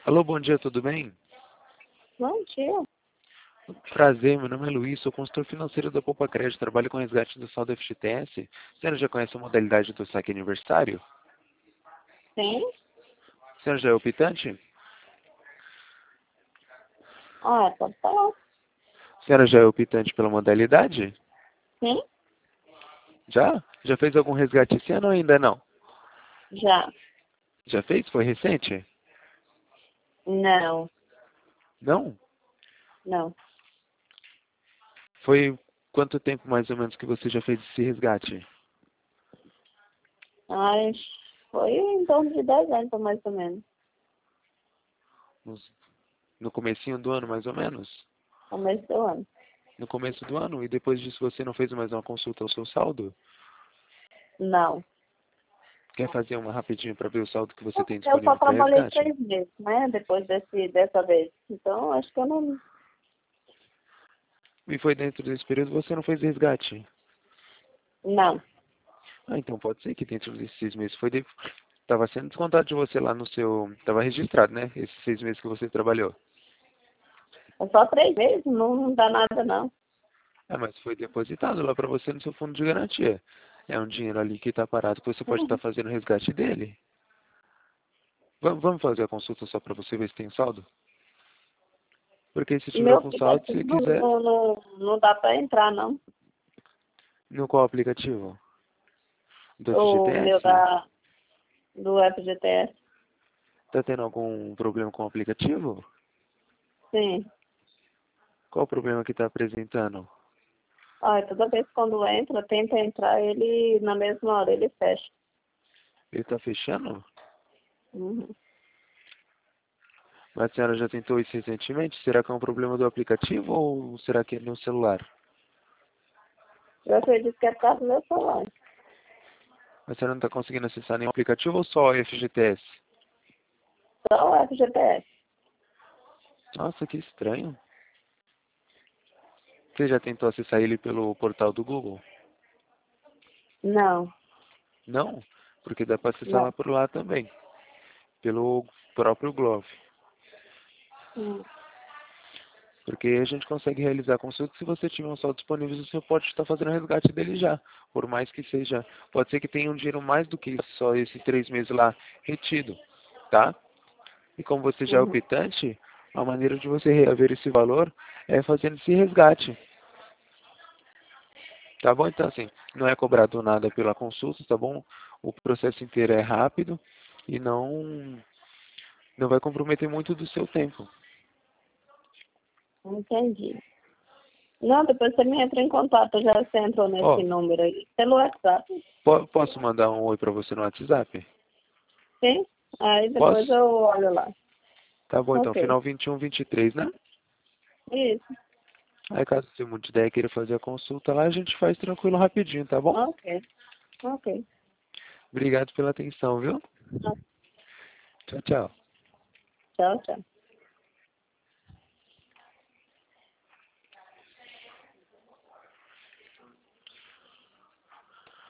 Alô, bom dia, tudo bem? Bom dia. Prazer, meu nome é Luiz, sou consultor financeiro da Poupa Crédito, trabalho com resgate do saldo FGTS. A senhora já conhece a modalidade do saque aniversário? Sim? A senhora já é optante? Pode falar. A senhora já é optante pela modalidade? Sim? Já? Já fez algum resgate esse ano ou ainda não? Já. Já fez? Foi recente? Não. Não? Não. Foi quanto tempo mais ou menos que você já fez esse resgate? Mas foi em torno de 10 anos, mais ou menos. Nos- No comecinho do ano, mais ou menos? Começo do ano. No começo do ano? E depois disso você não fez mais uma consulta ao seu saldo? Não. Quer fazer uma rapidinho para ver o saldo que você tem Eu só disponível para trabalhei resgate? 3 meses, né? Depois dessa vez. Então, acho que eu não... E foi dentro desse período você não fez resgate? Não. Ah, então pode ser que dentro desses 6 meses estava sendo descontado de você lá no seu... Estava registrado, né? Esses 6 meses que você trabalhou. É só 3 meses, não dá nada, não. Ah, mas foi depositado lá para você no seu fundo de garantia. É um dinheiro ali que está parado que você pode estar Uhum. fazendo o resgate dele. Vamos fazer a consulta só para você ver se tem saldo? Porque se tiver Meu algum saldo, aplicativo se quiser... não dá para entrar, não. No qual aplicativo? Do O meu FGTS? do FGTS. Tá tendo algum problema com o aplicativo? Sim. Qual o problema que está apresentando? Toda vez quando entra, tenta entrar, ele na mesma hora ele fecha. Ele está fechando? Uhum. Mas a senhora já tentou isso recentemente? Será que é um problema do aplicativo ou será que é no celular? Eu acredito que é por causa do meu celular. A senhora não está conseguindo acessar nenhum aplicativo ou só o FGTS? Só o FGTS. Nossa, que estranho. Você já tentou acessar ele pelo portal do Google? Não, Não? Porque dá para acessar lá não. por lá também. Pelo próprio Glove. Hum. Porque a gente consegue realizar a consulta se você tiver um saldo disponível, você pode estar fazendo o resgate dele já. Por mais que seja. Pode ser que tenha um dinheiro mais do que só esses 3 meses lá retido. Tá? E como você já é Uhum. optante, a maneira de você reaver esse valor é fazendo esse resgate. Tá bom? Então, assim, não é cobrado nada pela consulta, tá bom? O processo inteiro é rápido e não vai comprometer muito do seu tempo. Entendi. Não, depois você me entra em contato, já você entrou nesse Ó, número aí. Pelo WhatsApp. posso mandar um oi para você no WhatsApp? Sim? Aí depois Posso? eu olho lá. Tá bom, então, Ok. final 21, 23, né? Isso. Aí, caso você mude ideia e queira fazer a consulta lá, a gente faz tranquilo, rapidinho, tá bom? Ok. Ok. Obrigado pela atenção, viu? Tchau, tchau. Tchau, tchau.